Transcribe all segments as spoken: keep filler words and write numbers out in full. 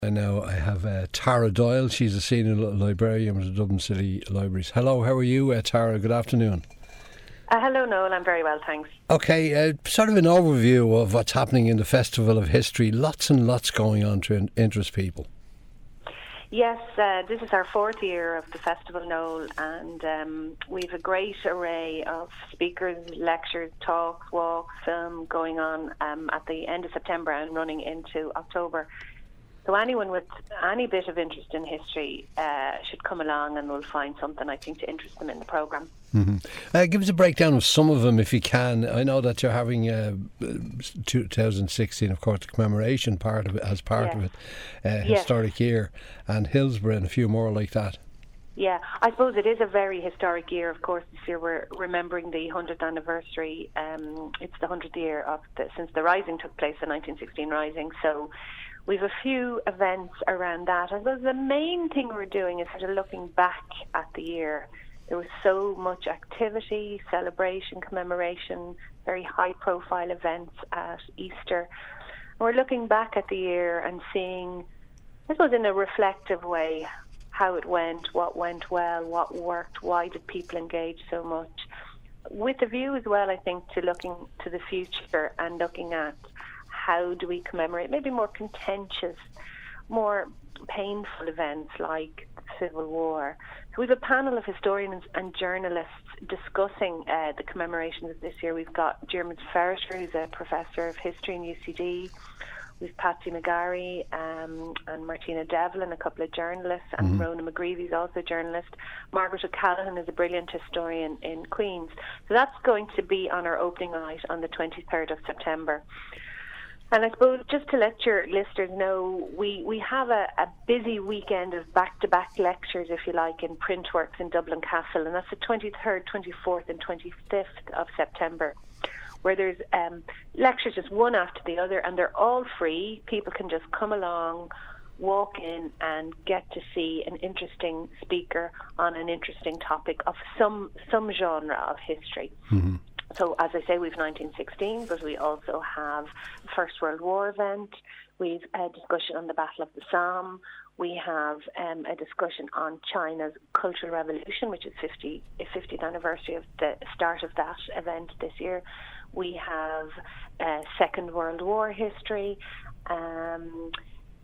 And now I have uh, Tara Doyle. She's a senior librarian with the Dublin City Libraries. Hello, how are you, uh, Tara? Good afternoon. Uh, hello, Noel. I'm very well, thanks. Okay, uh, sort of an overview of what's happening in the Festival of History. Lots and lots going on to interest people. Yes, uh, this is our fourth year of the festival, Noel, and um, we have a great array of speakers, lectures, talks, walks, film going on um, at the end of September and running into October. So anyone with any bit of interest in history uh, should come along and will find something, I think, to interest them in the programme. Mm-hmm. Uh, give us a breakdown of some of them if you can. I know that you're having uh, twenty sixteen, of course, the commemoration part of it, as part yes. of it, uh, yes. historic year, and Hillsborough and a few more like that. Yeah, I suppose it is a very historic year. Of course, this year we're remembering the hundredth anniversary. Um, it's the hundredth year of the, since the Rising took place, the nineteen sixteen Rising. So we've a few events around that. I suppose the main thing we're doing is sort of looking back at the year. There was so much activity, celebration, commemoration, very high-profile events at Easter. We're looking back at the year and seeing, I suppose in a reflective way, how it went, what went well, what worked, why did people engage so much. With a view as well, I think, to looking to the future and looking at how do we commemorate maybe more contentious, more painful events like the Civil War. So we have a panel of historians and journalists discussing uh, the commemorations of this year. We've got Dermot Ferreter, who's a professor of history in U C D. We've Patsy McGarry um, and Martina Devlin, a couple of journalists, and mm-hmm. Rona McGreevy's also a journalist. Margaret O'Callaghan is a brilliant historian in Queen's. So that's going to be on our opening night on the twenty-third of September. And I suppose just to let your listeners know, we, we have a, a busy weekend of back-to-back lectures, if you like, in Printworks in Dublin Castle, and that's the twenty-third, twenty-fourth and twenty-fifth of September, where there's um, lectures just one after the other, and they're all free. People can just come along, walk in and get to see an interesting speaker on an interesting topic of some, some genre of history. Mm-hmm. So, as I say, we've nineteen sixteen, but we also have the First World War event. We've a discussion on the Battle of the Somme. We have um, a discussion on China's Cultural Revolution, which is fifty, fiftieth anniversary of the start of that event this year. We have uh, Second World War history, um,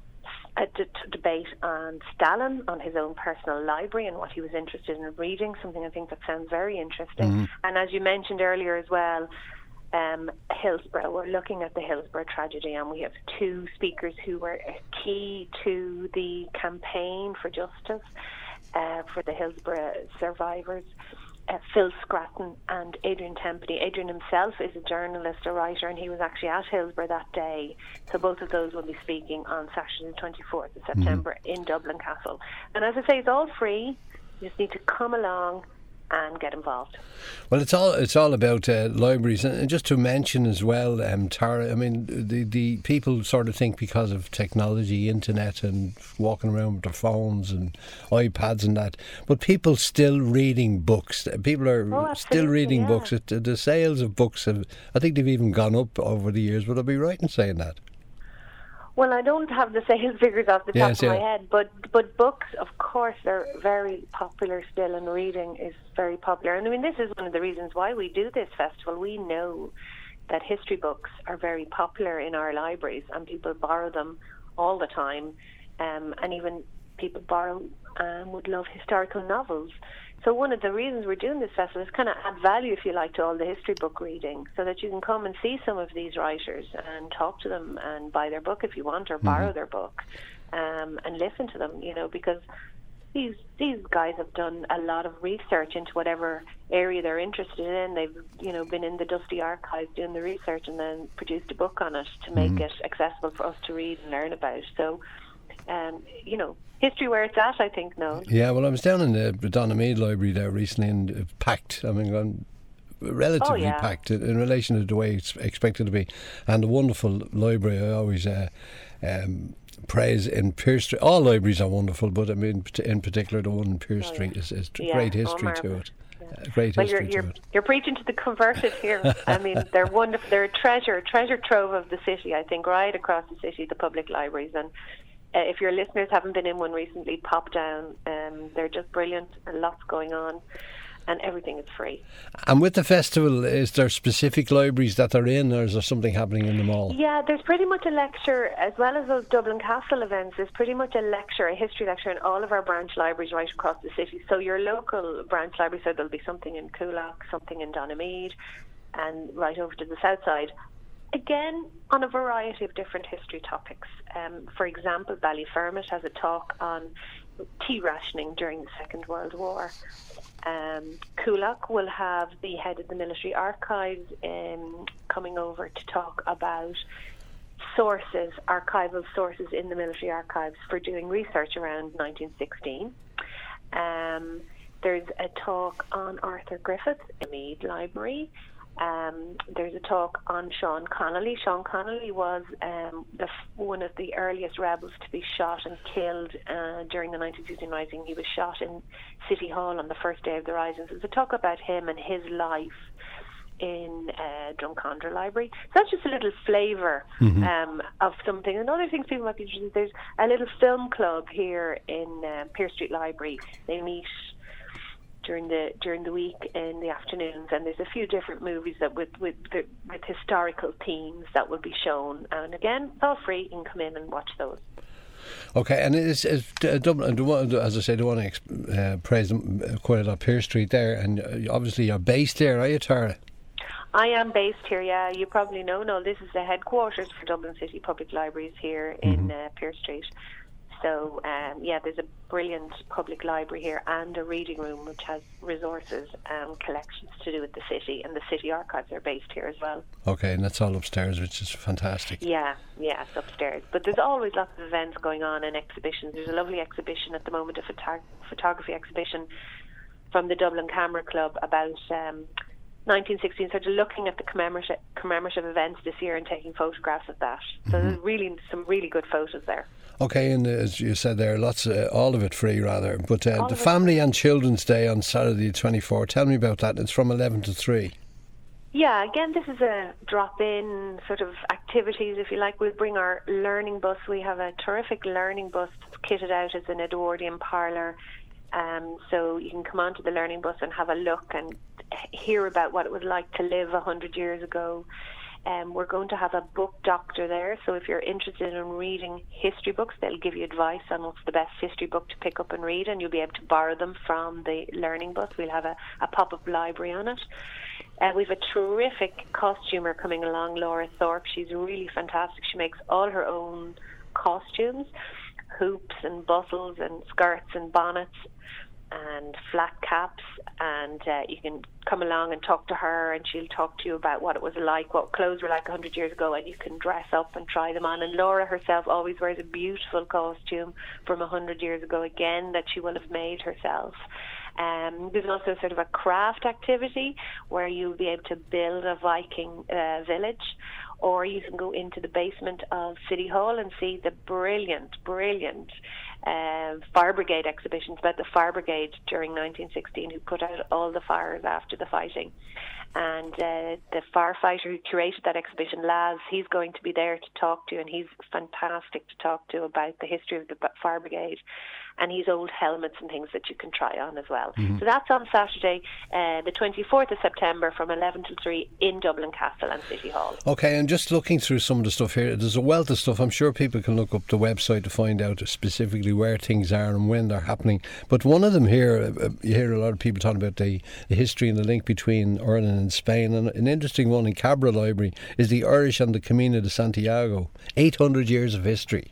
a d- debate on Stalin, on his own personal library and what he was interested in reading, something I think that sounds very interesting. Mm-hmm. And as you mentioned earlier as well, um, Hillsborough, we're looking at the Hillsborough tragedy, and we have two speakers who were key to the campaign for justice uh, for the Hillsborough survivors. Uh, Phil Scratton and Adrian Tempany. Adrian himself is a journalist, a writer, and he was actually at Hillsborough that day. So both of those will be speaking on Saturday the twenty-fourth of September mm-hmm. in Dublin Castle. And as I say, it's all free. You just need to come along and get involved. Well, it's all it's all about uh, libraries, and just to mention as well, um, Tara. I mean, the the people sort of think because of technology, internet, and walking around with their phones and iPads and that, but people still reading books. People are oh, still reading yeah. books. It, the sales of books have, I think, they've even gone up over the years. Would I be right in saying that? Well, I don't have the sales figures off the top yes, of yeah. my head, but but books, of course, are very popular still, and reading is very popular. And I mean, this is one of the reasons why we do this festival. We know that history books are very popular in our libraries, and people borrow them all the time, um, and even people borrow and would love historical novels. So one of the reasons we're doing this festival is kind of add value, if you like, to all the history book reading, so that you can come and see some of these writers and talk to them and buy their book if you want, or mm-hmm. borrow their book, um, and listen to them, you know, because these these guys have done a lot of research into whatever area they're interested in. They've, you know, been in the dusty archives doing the research and then produced a book on it to make mm-hmm. it accessible for us to read and learn about. So, um, you know, history where it's at, I think, no. Yeah, well, I was down in the Donaghmede Library there recently, and uh, packed. I mean, I'm relatively oh, yeah. packed in relation to the way it's expected to be. And a wonderful library. I always uh, um, praise in Pearse Street. All libraries are wonderful, but I mean, in particular, the one in Pearse oh, Street yeah. is, is yeah. great history oh, to it. Yeah. Great well, history you're, you're, to it. You're preaching to the converted here. I mean, they're wonderful. They're a treasure, treasure trove of the city, I think, right across the city, the public libraries. And uh, if your listeners haven't been in one recently, pop down. Um, they're just brilliant, and lots going on, and everything is free. And with the festival, is there specific libraries that they're in, or is there something happening in them all? Yeah, there's pretty much a lecture, as well as those Dublin Castle events, there's pretty much a lecture, a history lecture in all of our branch libraries right across the city. So your local branch library, so there'll be something in Coolock, something in Donamead, and right over to the south side. Again, on a variety of different history topics. Um, for example, Ballyfermot has a talk on tea rationing during the Second World War. Um, Coolock will have the head of the military archives um, coming over to talk about sources, archival sources in the military archives for doing research around nineteen sixteen. Um, there's a talk on Arthur Griffith in the Mead Library. Um, there's a talk on Sean Connolly. Sean Connolly was um, the, one of the earliest rebels to be shot and killed uh, during the nineteen sixteen Rising. He was shot in City Hall on the first day of the Rising. So there's a talk about him and his life in uh, Drumcondra Library. So that's just a little flavour mm-hmm. um, of something. And other things people might be interested in, there's a little film club here in uh, Pearse Street Library. They meet during the during the week in the afternoons, and there's a few different movies that with with with historical themes that will be shown. And again, it's all free. You can come in and watch those. Okay, and it's, it's uh, Dublin, as I said, I want to uh, praise them quite a lot, Pearse Street there, and uh, obviously you're based there, are you, Tara? I am based here, yeah. You probably know, no, this is the headquarters for Dublin City Public Libraries here mm-hmm. in uh, Pearse Street. So, um, yeah, there's a brilliant public library here and a reading room which has resources and collections to do with the city, and the city archives are based here as well. Okay, and that's all upstairs, which is fantastic. Yeah, yeah, it's upstairs. But there's always lots of events going on and exhibitions. There's a lovely exhibition at the moment, a photog- photography exhibition from the Dublin Camera Club about um, nineteen sixteen, sort of looking at the commemorative, commemorative events this year and taking photographs of that. So mm-hmm. there's really some really good photos there. Okay, and as you said there, lots, uh, all of it free rather. But uh, the Family and Children's Day on Saturday the twenty-fourth, tell me about that. It's from eleven to three. Yeah, again, this is a drop-in sort of activities, if you like. We'll bring our learning bus. We have a terrific learning bus that's kitted out as an Edwardian parlour. Um, so you can come onto the learning bus and have a look and hear about what it was like to live a hundred years ago. Um, we're going to have a book doctor there, so if you're interested in reading history books, they'll give you advice on what's the best history book to pick up and read, and you'll be able to borrow them from the learning bus. We'll have a, a pop-up library on it. Uh, we have a terrific costumer coming along, Laura Thorpe. She's really fantastic. She makes all her own costumes, hoops and bustles and skirts and bonnets and flat caps, and uh, you can come along and talk to her, and she'll talk to you about what it was like, what clothes were like a hundred years ago, and you can dress up and try them on. And Laura herself always wears a beautiful costume from a hundred years ago, again, that she will have made herself. Um, there's also sort of a craft activity where you'll be able to build a Viking uh, village, or you can go into the basement of City Hall and see the brilliant, brilliant uh, fire brigade exhibitions about the fire brigade during nineteen sixteen, who put out all the fires after the fighting. And uh, the firefighter who curated that exhibition, Laz, he's going to be there to talk to, and he's fantastic to talk to about the history of the fire brigade. And he's old helmets and things that you can try on as well. Mm-hmm. So that's on Saturday, uh, the twenty-fourth of September from eleven till three in Dublin Castle and City Hall. Okay, and just looking through some of the stuff here, there's a wealth of stuff. I'm sure people can look up the website to find out specifically where things are and when they're happening. But one of them here, uh, you hear a lot of people talking about the, the history and the link between Ireland and Spain. And an interesting one in Cabra Library is the Irish and the Camino de Santiago. eight hundred years of history.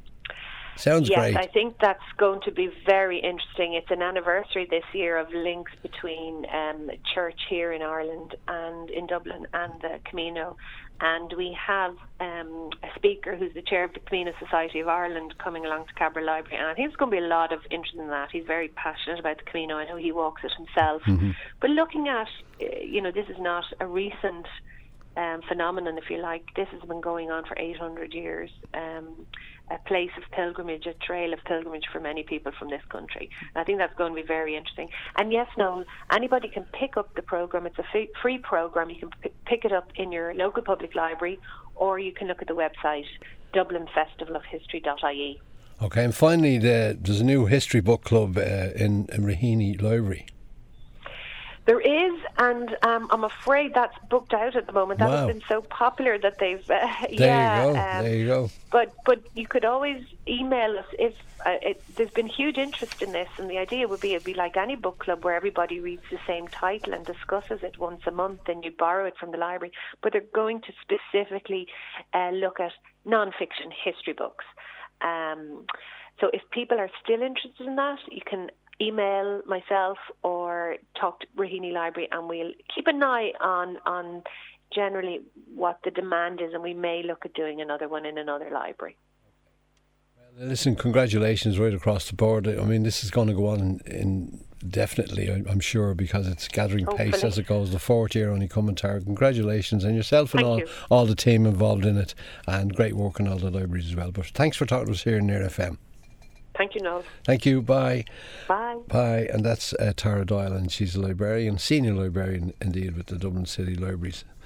Sounds yes, great. Yes, I think that's going to be very interesting. It's an anniversary this year of links between um, church here in Ireland and in Dublin and the Camino. And we have um, a speaker who's the chair of the Camino Society of Ireland coming along to Cabra Library. And I think there's going to be a lot of interest in that. He's very passionate about the Camino. I know he walks it himself. Mm-hmm. But looking at, you know, this is not a recent um, phenomenon, if you like. This has been going on for eight hundred years. Um a place of pilgrimage, a trail of pilgrimage for many people from this country. And I think that's going to be very interesting. And yes, Noel, anybody can pick up the programme. It's a free, free programme. You can p- pick it up in your local public library, or you can look at the website dublin festival of history dot I E. Okay, and finally, the, there's a new history book club uh, in, in Raheny Library. There is, and um, I'm afraid that's booked out at the moment. That Wow. has been so popular that they've. Uh, There yeah, you go. um, there you go. But but you could always email us if uh, it, there's been huge interest in this, and the idea would be it'd be like any book club where everybody reads the same title and discusses it once a month, and you borrow it from the library. But they're going to specifically uh, look at non-fiction history books. Um, so if people are still interested in that, you can email myself or talk to Raheny Library, and we'll keep an eye on on generally what the demand is, and we may look at doing another one in another library. Well, listen, congratulations right across the board. I mean, this is going to go on in, indefinitely, I- I'm sure, because it's gathering pace Hopefully. as it goes. The fourth year only coming, Tara. Congratulations, and yourself and Thank all, you. all the team involved in it, and great work in all the libraries as well. But thanks for talking to us here in Near F M. Thank you, Noel. Thank you. Bye. Bye. Bye. And that's uh, Tara Doyle, and she's a librarian, senior librarian indeed, with the Dublin City Libraries.